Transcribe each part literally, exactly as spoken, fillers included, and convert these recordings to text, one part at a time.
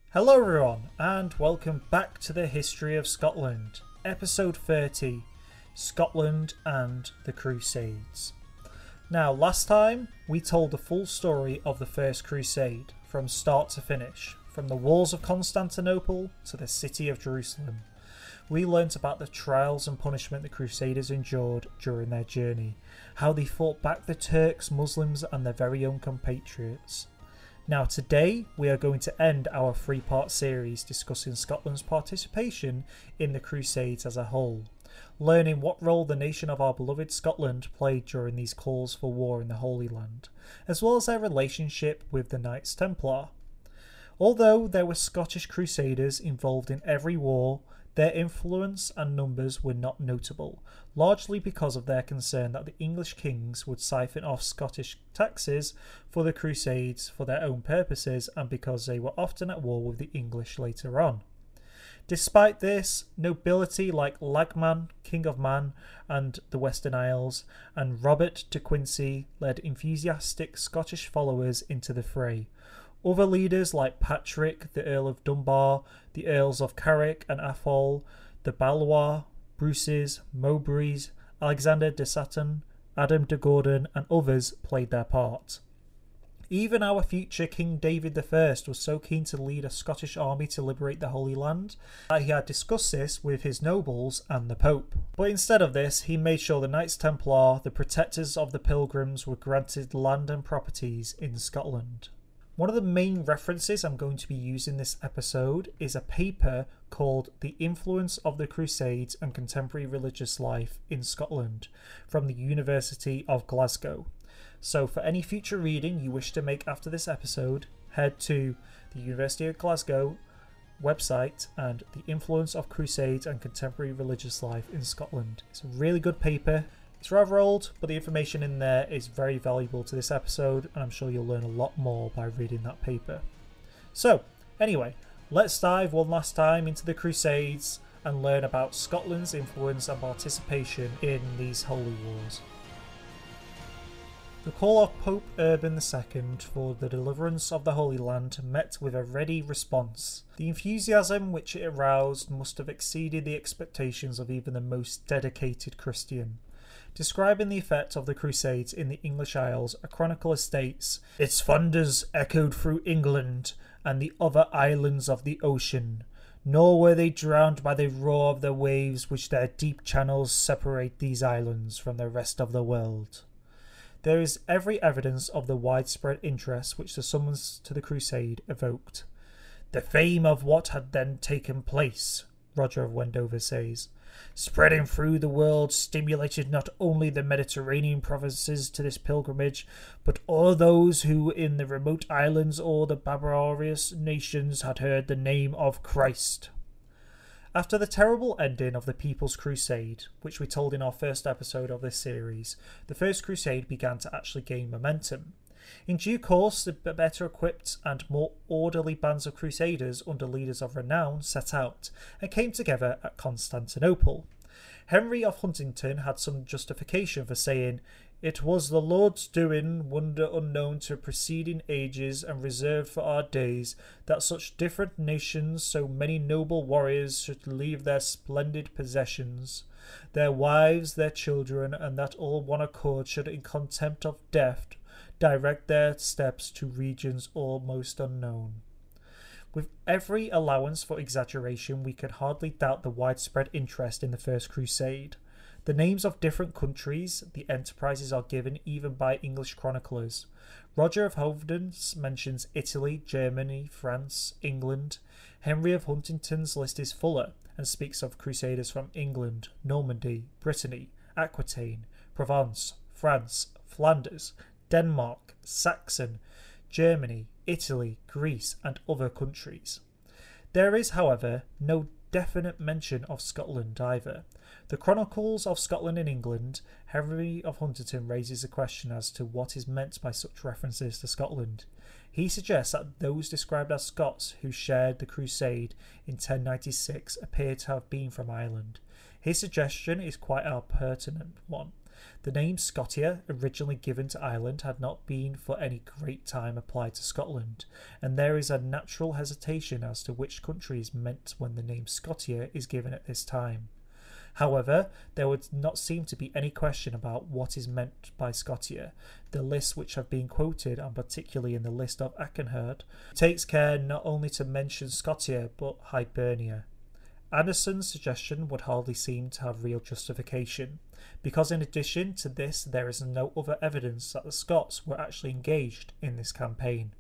Hello everyone and welcome back to the History of Scotland, episode thirty, Scotland and the Crusades. Now last time we told the full story of the First Crusade from start to finish, from the walls of Constantinople to the city of Jerusalem. We learnt about the trials and punishment the Crusaders endured during their journey, how they fought back the Turks, Muslims and their very own compatriots. Now today we are going to end our three-part series discussing Scotland's participation in the Crusades as a whole, learning what role the nation of our beloved Scotland played during these calls for war in the Holy Land, as well as their relationship with the Knights Templar. Although there were Scottish Crusaders involved in every war, their influence and numbers were not notable, largely because of their concern that the English kings would siphon off Scottish taxes for the Crusades for their own purposes and because they were often at war with the English later on. Despite this, nobility like Lagman, King of Man and the Western Isles, and Robert de Quincy led enthusiastic Scottish followers into the fray. Other leaders like Patrick, the Earl of Dunbar, the Earls of Carrick and Atholl, the Ballois, Bruces, Mowbrays, Alexander de Sutton, Adam de Gordon and others played their part. Even our future King David the First was so keen to lead a Scottish army to liberate the Holy Land that he had discussed this with his nobles and the Pope. But instead of this, he made sure the Knights Templar, the protectors of the pilgrims, were granted land and properties in Scotland. One of the main references I'm going to be using this episode is a paper called The Influence of the Crusades and Contemporary Religious Life in Scotland from the University of Glasgow. So for any future reading you wish to make after this episode, head to the University of Glasgow website and The Influence of Crusades and Contemporary Religious Life in Scotland. It's a really good paper. It's rather old, but the information in there is very valuable to this episode, and I'm sure you'll learn a lot more by reading that paper. So, anyway, let's dive one last time into the Crusades and learn about Scotland's influence and participation in these holy wars. The call of Pope Urban the Second for the deliverance of the Holy Land met with a ready response. The enthusiasm which it aroused must have exceeded the expectations of even the most dedicated Christian. Describing the effect of the Crusades in the English Isles, a chronicler states, "Its thunders echoed through England and the other islands of the ocean, nor were they drowned by the roar of the waves which their deep channels separate these islands from the rest of the world." There is every evidence of the widespread interest which the summons to the Crusade evoked. "The fame of what had then taken place," Roger of Wendover says, "spreading through the world, stimulated not only the Mediterranean provinces to this pilgrimage, but all those who in the remote islands or the barbarous nations had heard the name of Christ." After the terrible ending of the People's Crusade, which we told in our first episode of this series, the First Crusade began to actually gain momentum. In due course, the better equipped and more orderly bands of crusaders under leaders of renown set out and came together at Constantinople. Henry of Huntingdon had some justification for saying, "It was the Lord's doing, wonder unknown to preceding ages and reserved for our days, that such different nations, so many noble warriors should leave their splendid possessions, their wives, their children, and that all one accord should in contempt of death direct their steps to regions almost unknown." With every allowance for exaggeration, we can hardly doubt the widespread interest in the First Crusade. The names of different countries the enterprises are given even by English chroniclers. Roger of Hoveden mentions Italy, Germany, France, England. Henry of Huntingdon's list is fuller and speaks of crusaders from England, Normandy, Brittany, Aquitaine, Provence, France, Flanders, Denmark, Saxon, Germany, Italy, Greece and other countries. There is, however, no definite mention of Scotland either. The Chronicles of Scotland and England, Henry of Huntingdon raises a question as to what is meant by such references to Scotland. He suggests that those described as Scots who shared the Crusade in ten ninety-six appear to have been from Ireland. His suggestion is quite a pertinent one, The name Scotia, originally given to Ireland, had not been for any great time applied to Scotland, and there is a natural hesitation as to which country is meant when the name Scotia is given at this time. However, there would not seem to be any question about what is meant by Scotia. The lists which have been quoted, and particularly in the list of Akenherd, takes care not only to mention Scotia but Hibernia. Anderson's suggestion would hardly seem to have real justification, because in addition to this there is no other evidence that the Scots were actually engaged in this campaign.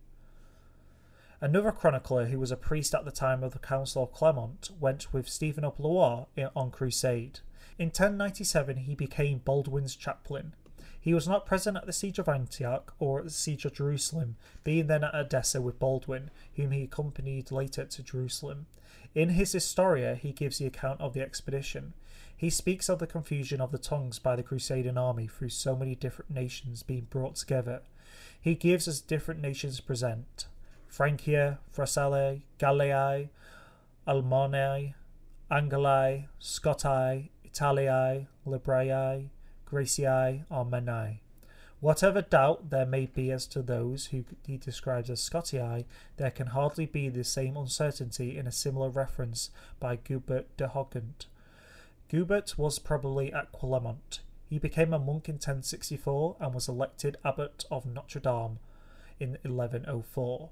Another chronicler, who was a priest at the time of the Council of Clermont, went with Stephen of Blois on crusade. In ten ninety-seven he became Baldwin's chaplain. He was not present at the siege of Antioch or at the siege of Jerusalem, being then at Edessa with Baldwin, whom he accompanied later to Jerusalem. In his Historia he gives the account of the expedition. He speaks of the confusion of the tongues by the crusading army through so many different nations being brought together. He gives as different nations present: Francia, Thraciae, Galliae, Almonae, Angalae, Scotae, Italiae, Libraeae, Graeciae, Armenae. Whatever doubt there may be as to those who he describes as Scotii, there can hardly be the same uncertainty in a similar reference by Gubert de Hogant. Gubert was probably at Clermont. He became a monk in ten sixty-four and was elected abbot of Notre Dame in eleven oh four.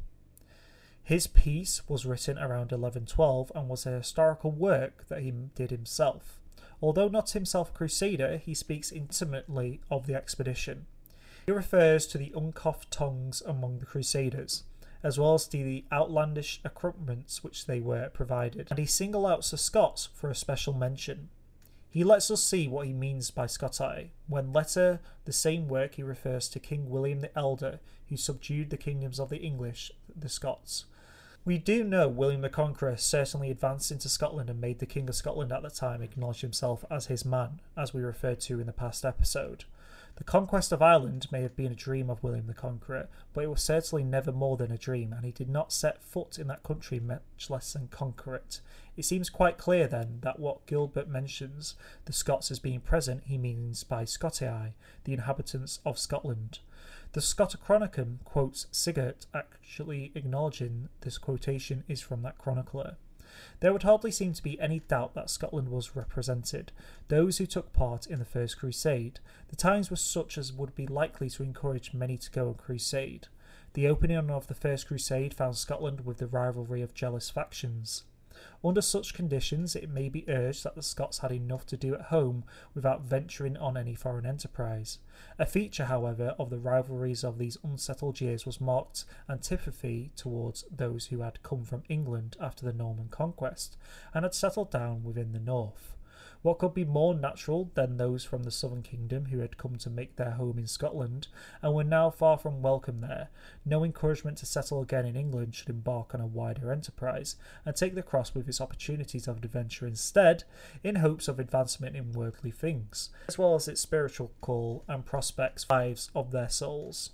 His piece was written around eleven twelve and was a historical work that he did himself. Although not himself a crusader, he speaks intimately of the expedition. He refers to the uncouth tongues among the crusaders, as well as to the outlandish accoutrements which they were provided, and he singles out the Scots for a special mention. He lets us see what he means by Scotai. When later the same work he refers to King William the Elder, who subdued the kingdoms of the English, the Scots. We do know William the Conqueror certainly advanced into Scotland and made the King of Scotland at the time acknowledge himself as his man, as we referred to in the past episode. The conquest of Ireland may have been a dream of William the Conqueror, but it was certainly never more than a dream, and he did not set foot in that country, much less than conquer it. It seems quite clear then that what Gilbert mentions the Scots as being present he means by Scotii, the inhabitants of Scotland. The Scotochronicon quotes Sigurd, actually acknowledging this quotation is from that chronicler. There would hardly seem to be any doubt that Scotland was represented. Those who took part in the First Crusade, the times were such as would be likely to encourage many to go on crusade. The opening of the First Crusade found Scotland with the rivalry of jealous factions. Under such conditions, it may be urged that the Scots had enough to do at home without venturing on any foreign enterprise. A feature, however, of the rivalries of these unsettled years was marked antipathy towards those who had come from England after the Norman conquest and had settled down within the north. What could be more natural than those from the southern kingdom who had come to make their home in Scotland and were now far from welcome there? No encouragement to settle again in England should embark on a wider enterprise and take the cross with its opportunities of adventure instead, in hopes of advancement in worldly things, as well as its spiritual call and prospects lives of their souls.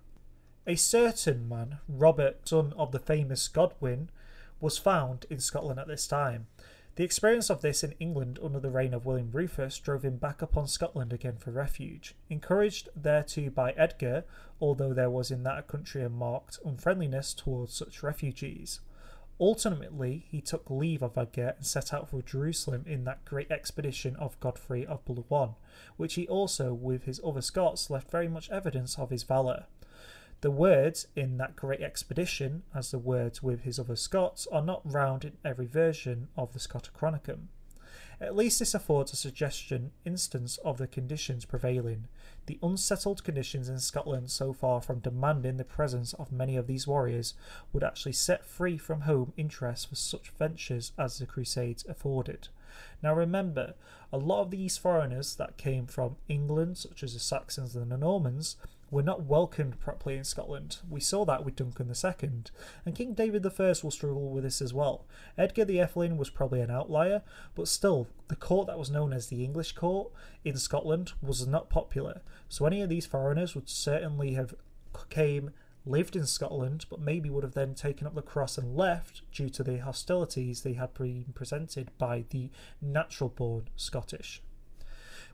A certain man, Robert, son of the famous Godwin, was found in Scotland at this time. The experience of this in England under the reign of William Rufus drove him back upon Scotland again for refuge. Encouraged thereto by Edgar, although there was in that country a marked unfriendliness towards such refugees. Ultimately, he took leave of Edgar and set out for Jerusalem in that great expedition of Godfrey of Boulogne, which he also, with his other Scots, left very much evidence of his valour. The words in that great expedition, as the words with his other Scots, are not round in every version of the Scotochronicon. At least this affords a suggestion instance of the conditions prevailing. The unsettled conditions in Scotland, so far from demanding the presence of many of these warriors, would actually set free from home interest for such ventures as the Crusades afforded. Now remember, a lot of these foreigners that came from England, such as the Saxons and the Normans, were not welcomed properly in Scotland. We saw that with Duncan the Second, and King David the First will struggle with this as well. Edgar the Etheling was probably an outlier, but still, the court that was known as the English court in Scotland was not popular, so any of these foreigners would certainly have came, lived in Scotland, but maybe would have then taken up the cross and left due to the hostilities they had been presented by the natural-born Scottish.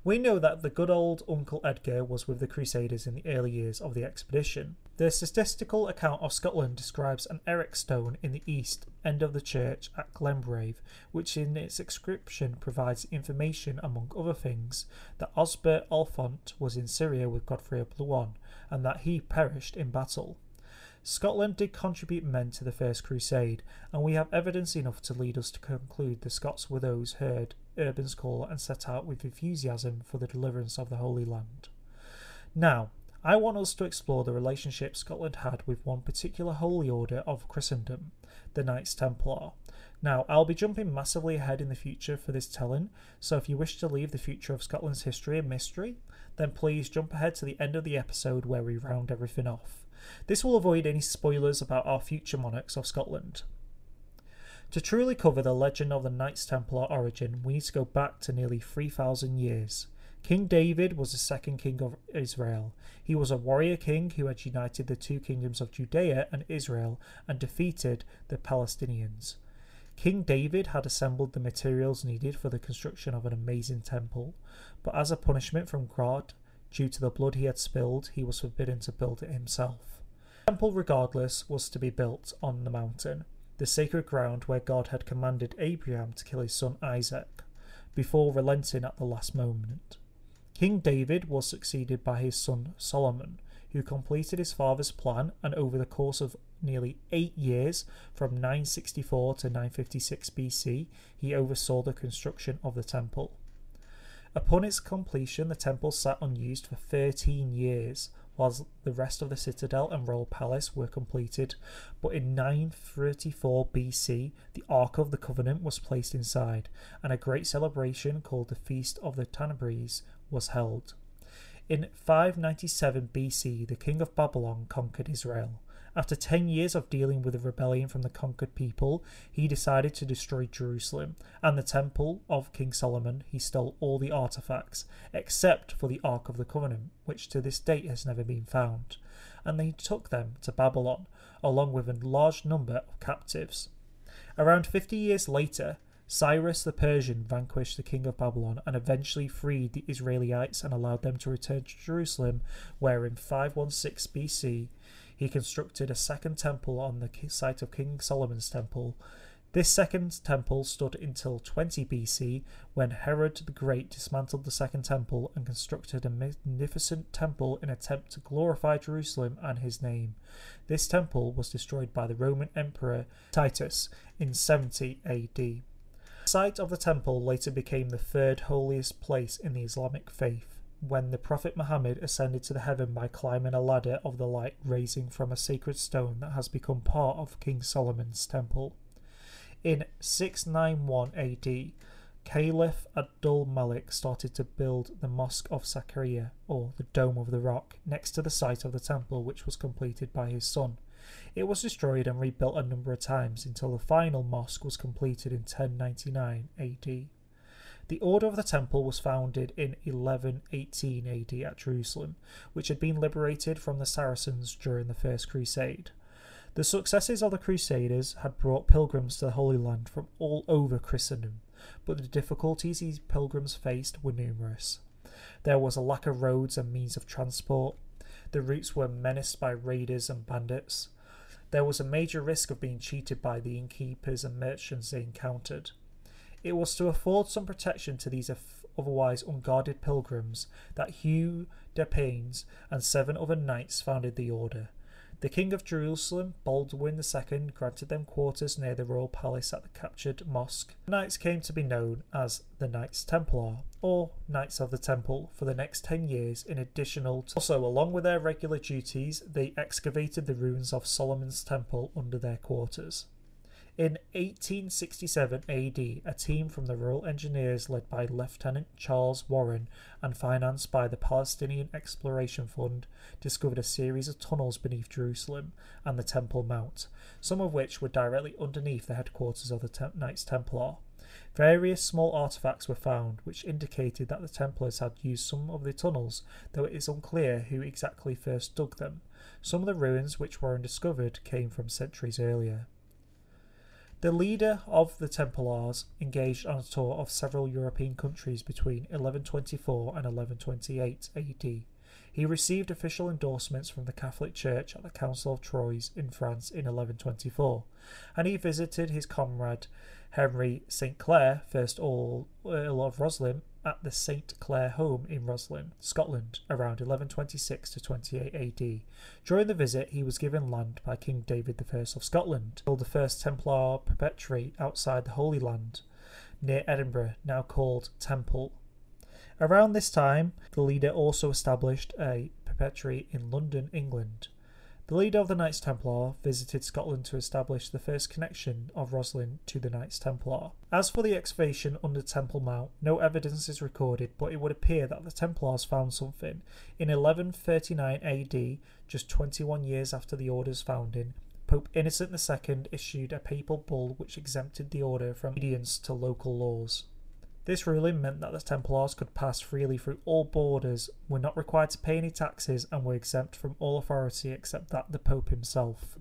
We know that the good old Uncle Edgar was with the Crusaders in the early years of the expedition. The statistical account of Scotland describes an Eric stone in the east end of the church at Glenbrave, which in its inscription provides information, among other things, that Osbert Alphont was in Syria with Godfrey of Bouillon, and that he perished in battle. Scotland did contribute men to the First Crusade, and we have evidence enough to lead us to conclude the Scots were those who heard Urban's call and set out with enthusiasm for the deliverance of the Holy Land. Now, I want us to explore the relationship Scotland had with one particular holy order of Christendom, the Knights Templar. Now, I'll be jumping massively ahead in the future for this telling, so if you wish to leave the future of Scotland's history a mystery, then please jump ahead to the end of the episode where we round everything off. This will avoid any spoilers about our future monarchs of Scotland. To truly cover the legend of the Knights Templar origin, we need to go back to nearly three thousand years. King David was the second king of Israel. He was a warrior king who had united the two kingdoms of Judea and Israel and defeated the Palestinians. King David had assembled the materials needed for the construction of an amazing temple, but as a punishment from God, due to the blood he had spilled, he was forbidden to build it himself. The temple, regardless, was to be built on the mountain, the sacred ground where God had commanded Abraham to kill his son Isaac, before relenting at the last moment. King David was succeeded by his son Solomon, who completed his father's plan, and over the course of nearly eight years, from nine sixty-four to nine fifty-six B C, he oversaw the construction of the temple. Upon its completion, the temple sat unused for thirteen years, whilst the rest of the citadel and royal palace were completed, but in nine thirty-four B C, the Ark of the Covenant was placed inside, and a great celebration called the Feast of the Tanabries was held. In five ninety-seven B C, the king of Babylon conquered Israel. After ten years of dealing with a rebellion from the conquered people, he decided to destroy Jerusalem and the temple of King Solomon. He stole all the artifacts, except for the Ark of the Covenant, which to this date has never been found, and they took them to Babylon, along with a large number of captives. Around fifty years later, Cyrus the Persian vanquished the king of Babylon and eventually freed the Israelites and allowed them to return to Jerusalem, where in five sixteen B C he constructed a second temple on the site of King Solomon's temple. This second temple stood until twenty B C, when Herod the Great dismantled the second temple and constructed a magnificent temple in an attempt to glorify Jerusalem and his name. This temple was destroyed by the Roman Emperor Titus in seventy A D. The site of the temple later became the third holiest place in the Islamic faith, when the Prophet Muhammad ascended to the heaven by climbing a ladder of the light raising from a sacred stone that has become part of King Solomon's temple. In six ninety-one A D, Caliph Abdul Malik started to build the Mosque of Zakaria, or the Dome of the Rock, next to the site of the temple, which was completed by his son. It was destroyed and rebuilt a number of times until the final mosque was completed in ten ninety-nine A D. The Order of the Temple was founded in eleven eighteen A D at Jerusalem, which had been liberated from the Saracens during the First Crusade. The successes of the Crusaders had brought pilgrims to the Holy Land from all over Christendom, but the difficulties these pilgrims faced were numerous. There was a lack of roads and means of transport. The routes were menaced by raiders and bandits. There was a major risk of being cheated by the innkeepers and merchants they encountered. It was to afford some protection to these otherwise unguarded pilgrims that Hugh de Paynes and seven other knights founded the order. The King of Jerusalem, Baldwin the Second, granted them quarters near the royal palace at the captured mosque. The knights came to be known as the Knights Templar, or Knights of the Temple, for the next ten years in additional to... Also, along with their regular duties, they excavated the ruins of Solomon's temple under their quarters. In eighteen sixty-seven A D, a team from the Royal Engineers led by Lieutenant Charles Warren and financed by the Palestinian Exploration Fund discovered a series of tunnels beneath Jerusalem and the Temple Mount, some of which were directly underneath the headquarters of the Tem- Knights Templar. Various small artifacts were found which indicated that the Templars had used some of the tunnels, though it is unclear who exactly first dug them. Some of the ruins which were undiscovered came from centuries earlier. The leader of the Templars engaged on a tour of several European countries between eleven twenty-four and eleven twenty-eight A D. He received official endorsements from the Catholic Church at the Council of Troyes in France in eleven twenty-four, and he visited his comrade Henry Saint Clair, first Earl of Roslin, at the Saint Clair home in Roslin, Scotland, around eleven twenty-six to twenty-eight A D. During the visit, he was given land by King David the First of Scotland, called the first Templar Perpetuary outside the Holy Land, near Edinburgh, now called Temple. Around this time, the leader also established a Perpetuary in London, England. The leader of the Knights Templar visited Scotland to establish the first connection of Roslin to the Knights Templar. As for the excavation under Temple Mount, no evidence is recorded, but it would appear that the Templars found something. In eleven thirty-nine A D, just twenty-one years after the order's founding, Pope Innocent the Second issued a papal bull which exempted the order from obedience to local laws. This ruling meant that the Templars could pass freely through all borders, were not required to pay any taxes, and were exempt from all authority except that of the Pope himself.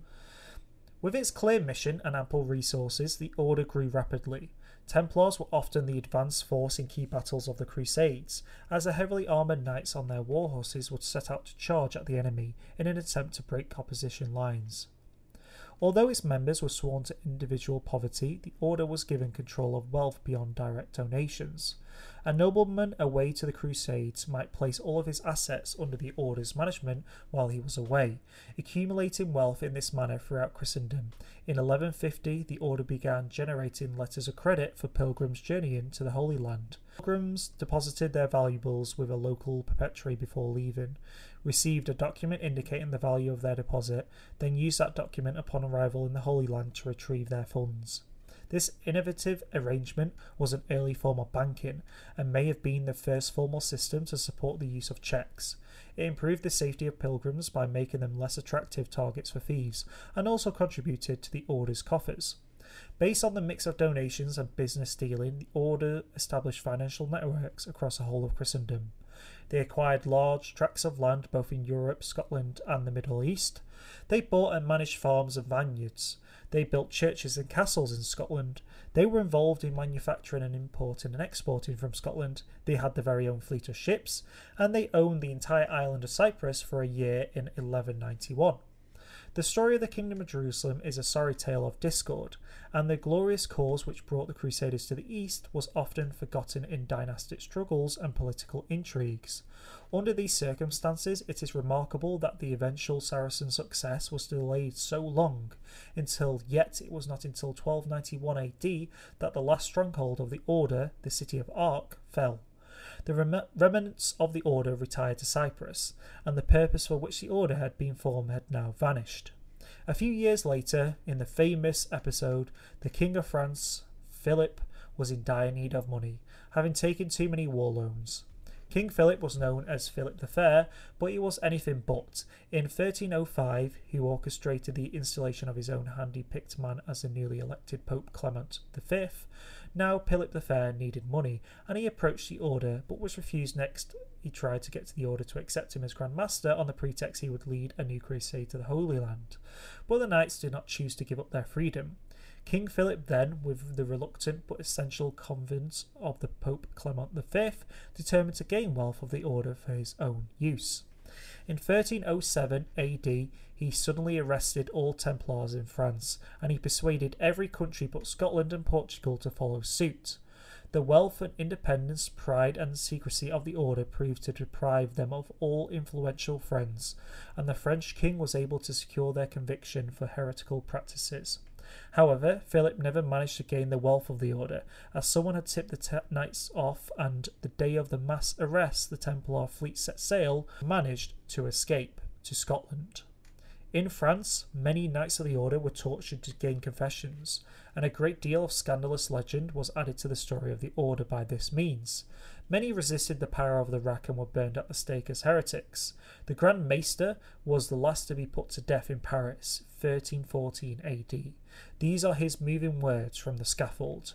With its clear mission and ample resources, the order grew rapidly. Templars were often the advance force in key battles of the Crusades, as the heavily armoured knights on their war horses would set out to charge at the enemy in an attempt to break opposition lines. Although its members were sworn to individual poverty, the order was given control of wealth beyond direct donations. A nobleman away to the Crusades might place all of his assets under the order's management while he was away, accumulating wealth in this manner throughout Christendom. In eleven fifty, the order began generating letters of credit for pilgrims journeying to the Holy Land. Pilgrims deposited their valuables with a local perpetuary before leaving, received a document indicating the value of their deposit, then used that document upon arrival in the Holy Land to retrieve their funds. This innovative arrangement was an early form of banking, and may have been the first formal system to support the use of cheques. It improved the safety of pilgrims by making them less attractive targets for thieves, and also contributed to the order's coffers. Based on the mix of donations and business dealing, the order established financial networks across the whole of Christendom. They acquired large tracts of land both in Europe, Scotland and the Middle East. They bought and managed farms and vineyards. They built churches and castles in Scotland. They were involved in manufacturing and importing and exporting from Scotland. They had their very own fleet of ships, and they owned the entire island of Cyprus for a year in eleven ninety-one. The story of the Kingdom of Jerusalem is a sorry tale of discord, and the glorious cause which brought the Crusaders to the east was often forgotten in dynastic struggles and political intrigues. Under these circumstances, it is remarkable that the eventual Saracen success was delayed so long, until yet it was not until twelve ninety-one A D that the last stronghold of the order, the city of Arques, fell. The rem- remnants of the order retired to Cyprus, and the purpose for which the order had been formed had now vanished. A few years later, in the famous episode, the King of France, Philip, was in dire need of money, having taken too many war loans. King Philip was known as Philip the Fair, but he was anything but. In thirteen oh five, he orchestrated the installation of his own handy-picked man as the newly elected Pope Clement the Fifth. Now Philip the Fair needed money, and he approached the order, but was refused. Next, he tried to get to the order to accept him as Grand Master on the pretext he would lead a new crusade to the Holy Land. But the knights did not choose to give up their freedom. King Philip then, with the reluctant but essential connivance of the Pope Clement the Fifth, determined to gain wealth of the order for his own use. In thirteen oh seven A D, he suddenly arrested all Templars in France, and he persuaded every country but Scotland and Portugal to follow suit. The wealth and independence, pride and secrecy of the order proved to deprive them of all influential friends, and the French king was able to secure their conviction for heretical practices. However, Philip never managed to gain the wealth of the order, as someone had tipped the te- knights off, and the day of the mass arrest the Templar fleet set sail, managed to escape to Scotland. In France, many knights of the order were tortured to gain confessions, and a great deal of scandalous legend was added to the story of the order by this means. Many resisted the power of the rack and were burned at the stake as heretics. The Grand Maester was the last to be put to death in Paris, thirteen fourteen A D. These are his moving words from the scaffold.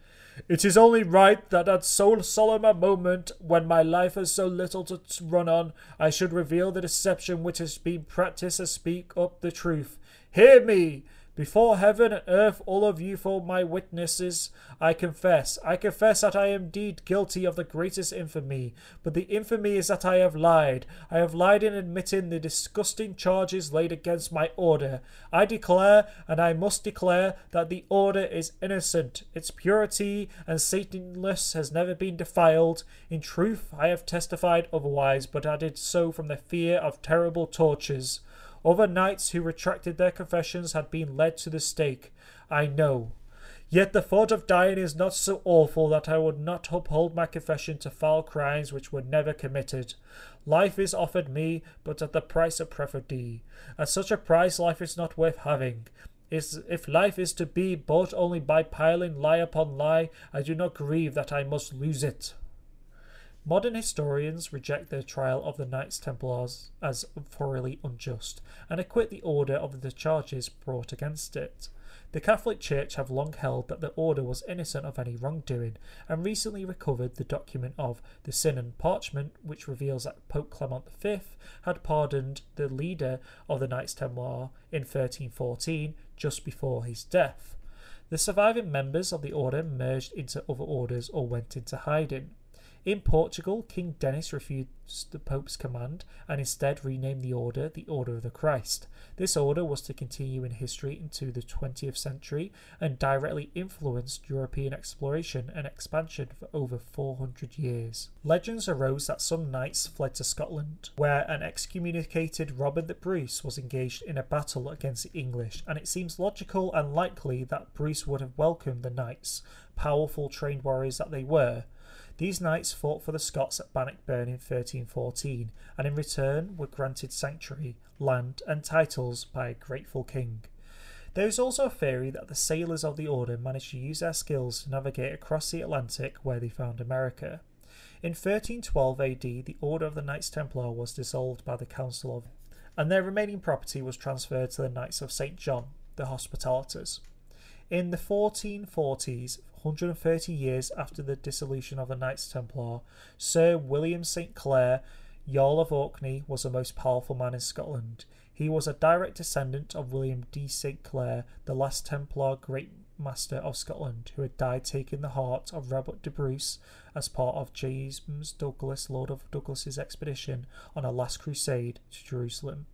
"It is only right that at so solemn a moment, when my life has so little to run on, I should reveal the deception which has been practised and speak up the truth. Hear me! Before heaven and earth, all of you for my witnesses, I confess. I confess that I am indeed guilty of the greatest infamy, but the infamy is that I have lied. I have lied in admitting the disgusting charges laid against my order. I declare, and I must declare, that the order is innocent. Its purity and saintliness has never been defiled. In truth, I have testified otherwise, but I did so from the fear of terrible tortures. Other knights who retracted their confessions had been led to the stake, I know. Yet the thought of dying is not so awful that I would not uphold my confession to foul crimes which were never committed. Life is offered me, but at the price of perfidy. At such a price life is not worth having. Is, if life is to be bought only by piling lie upon lie, I do not grieve that I must lose it. Modern historians reject the trial of the Knights Templars as thoroughly unjust and acquit the order of the charges brought against it. The Catholic Church have long held that the order was innocent of any wrongdoing, and recently recovered the document of the Synod Parchment, which reveals that Pope Clement the Fifth had pardoned the leader of the Knights Templar in thirteen fourteen, just before his death. The surviving members of the order merged into other orders or went into hiding. In Portugal, King Denis refused the Pope's command and instead renamed the order the Order of the Christ. This order was to continue in history into the twentieth century and directly influenced European exploration and expansion for over four hundred years. Legends arose that some knights fled to Scotland, where an excommunicated Robert the Bruce was engaged in a battle against the English, and it seems logical and likely that Bruce would have welcomed the knights, powerful trained warriors that they were. These knights fought for the Scots at Bannockburn in thirteen fourteen, and in return were granted sanctuary, land, and titles by a grateful king. There is also a theory that the sailors of the order managed to use their skills to navigate across the Atlantic where they found America. In thirteen twelve A D, the Order of the Knights Templar was dissolved by the Council of, and their remaining property was transferred to the Knights of Saint John, the Hospitallers. In the fourteen forties, one hundred thirty years after the dissolution of the Knights Templar, Sir William Saint Clair, Jarl of Orkney, was the most powerful man in Scotland. He was a direct descendant of William de Saint Clair, the last Templar Great Master of Scotland, who had died taking the heart of Robert de Bruce as part of James Douglas, Lord of Douglas's expedition on a last crusade to Jerusalem.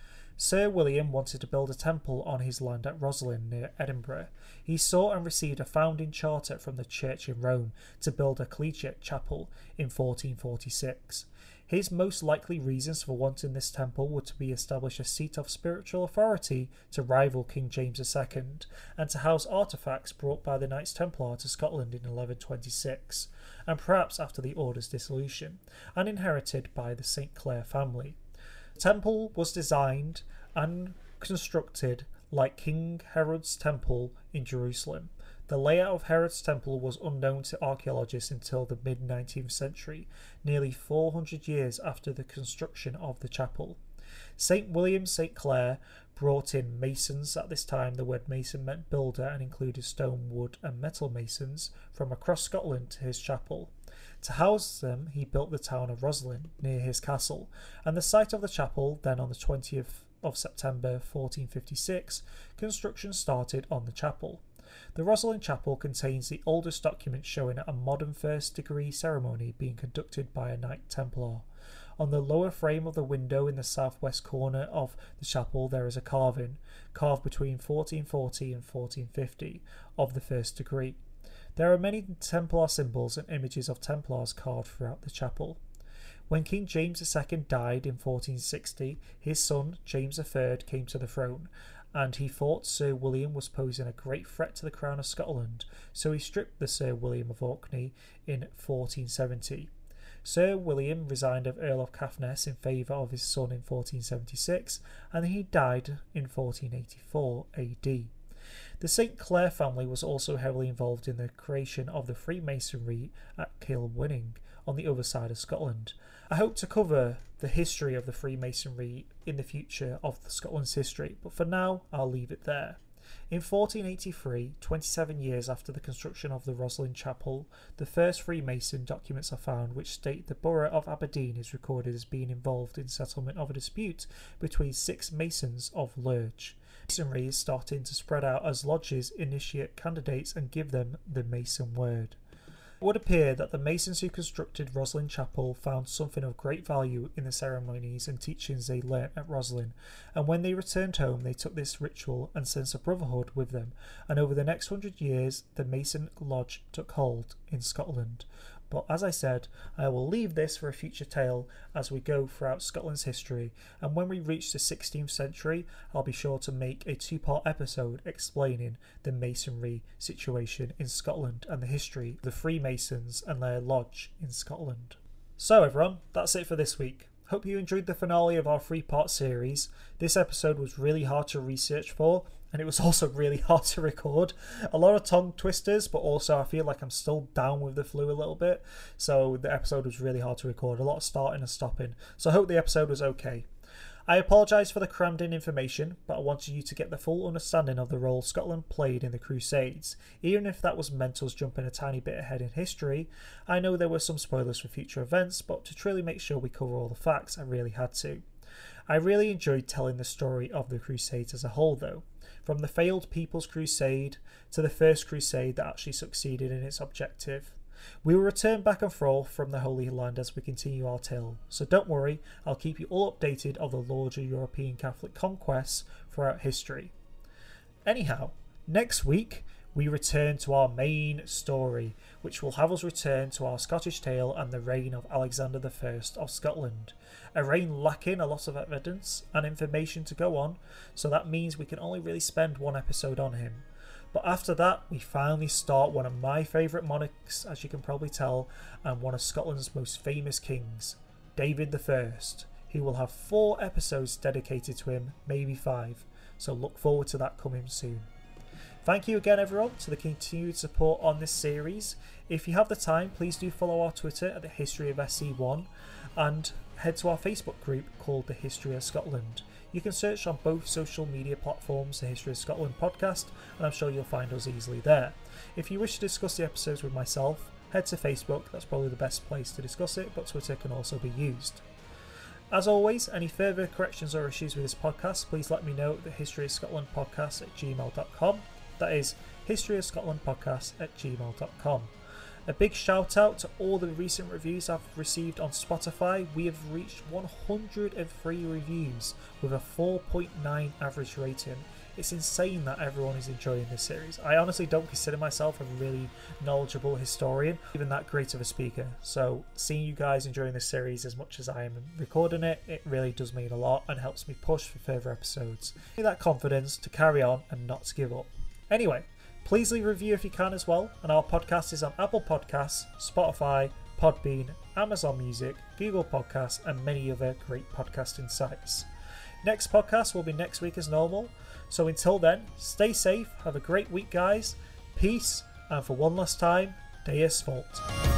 Sir William wanted to build a temple on his land at Rosslyn near Edinburgh. He sought and received a founding charter from the church in Rome to build a collegiate chapel in fourteen forty-six. His most likely reasons for wanting this temple were to be establish a seat of spiritual authority to rival King James the Second, and to house artefacts brought by the Knights Templar to Scotland in eleven twenty-six, and perhaps after the order's dissolution, and inherited by the Saint Clair family. The temple was designed and constructed like King Herod's temple in Jerusalem. The layout of Herod's temple was unknown to archaeologists until the mid-nineteenth century, nearly four hundred years after the construction of the chapel. Saint William Saint Clair brought in masons. At this time the word mason meant builder and included stone, wood and metal masons from across Scotland to his chapel. To house them, he built the town of Rosslyn near his castle, and the site of the chapel, then on the twentieth of September fourteen fifty-six, construction started on the chapel. The Rosslyn Chapel contains the oldest document showing a modern first-degree ceremony being conducted by a Knight Templar. On the lower frame of the window in the southwest corner of the chapel there is a carving, carved between fourteen forty and fourteen fifty, of the first degree. There are many Templar symbols and images of Templars carved throughout the chapel. When King James the Second died in fourteen sixty, his son James the Third came to the throne, and he thought Sir William was posing a great threat to the crown of Scotland, so he stripped the Sir William of Orkney in fourteen seventy. Sir William resigned as Earl of Caithness in favour of his son in fourteen seventy-six, and he died in fourteen eighty-four A D. The Saint Clair family was also heavily involved in the creation of the Freemasonry at Kilwinning on the other side of Scotland. I hope to cover the history of the Freemasonry in the future of Scotland's history, but for now I'll leave it there. In fourteen eighty-three, twenty-seven years after the construction of the Rosslyn Chapel, the first Freemason documents are found which state the borough of Aberdeen is recorded as being involved in settlement of a dispute between six Masons of Lurch. Masonry is starting to spread out as lodges initiate candidates and give them the Mason word. It would appear that the Masons who constructed Roslin Chapel found something of great value in the ceremonies and teachings they learnt at Roslin, and when they returned home they took this ritual and sense of brotherhood with them, and over the next hundred years the Mason Lodge took hold in Scotland. But as I said, I will leave this for a future tale as we go throughout Scotland's history, and when we reach the sixteenth century, I'll be sure to make a two-part episode explaining the Masonry situation in Scotland and the history of the Freemasons and their lodge in Scotland. So everyone, that's it for this week. Hope you enjoyed the finale of our three-part series. This episode was really hard to research for, and it was also really hard to record. A lot of tongue twisters, but also I feel like I'm still down with the flu a little bit, so the episode was really hard to record. A lot of starting and stopping, so I hope the episode was okay. I apologise for the crammed in information, but I wanted you to get the full understanding of the role Scotland played in the Crusades. Even if that was meant us jumping a tiny bit ahead in history, I know there were some spoilers for future events, but to truly make sure we cover all the facts, I really had to. I really enjoyed telling the story of the Crusades as a whole though, from the failed People's Crusade to the First Crusade that actually succeeded in its objective. We will return back and forth from the Holy Land as we continue our tale, so don't worry, I'll keep you all updated of the larger European Catholic conquests throughout history. Anyhow, next week we return to our main story, which will have us return to our Scottish tale and the reign of Alexander the First of Scotland. A reign lacking a lot of evidence and information to go on, so that means we can only really spend one episode on him. But after that, we finally start one of my favourite monarchs, as you can probably tell, and one of Scotland's most famous kings, David the First, who will have four episodes dedicated to him, maybe five, so look forward to that coming soon. Thank you again everyone to the continued support on this series. If you have the time, please do follow our Twitter at the History of S C one and head to our Facebook group called The History of Scotland. You can search on both social media platforms, The History of Scotland podcast, and I'm sure you'll find us easily there. If you wish to discuss the episodes with myself, head to Facebook, that's probably the best place to discuss it, but Twitter can also be used. As always, any further corrections or issues with this podcast, please let me know at the History of Scotland podcast at gmail dot com. That is History of Scotland podcast at gmail dot com. A big shout out to all the recent reviews I've received on Spotify. We have reached one hundred three reviews with a four point nine average rating. It's insane that everyone is enjoying this series. I honestly don't consider myself a really knowledgeable historian, even that great of a speaker. So seeing you guys enjoying this series as much as I am recording it, it really does mean a lot and helps me push for further episodes. Give me that confidence to carry on and not to give up. Anyway, please leave a review if you can as well, and our podcast is on Apple Podcasts, Spotify, Podbean, Amazon Music, Google Podcasts, and many other great podcasting sites. Next podcast will be next week as normal, so until then, stay safe, have a great week guys, peace, and for one last time, Deus Vult.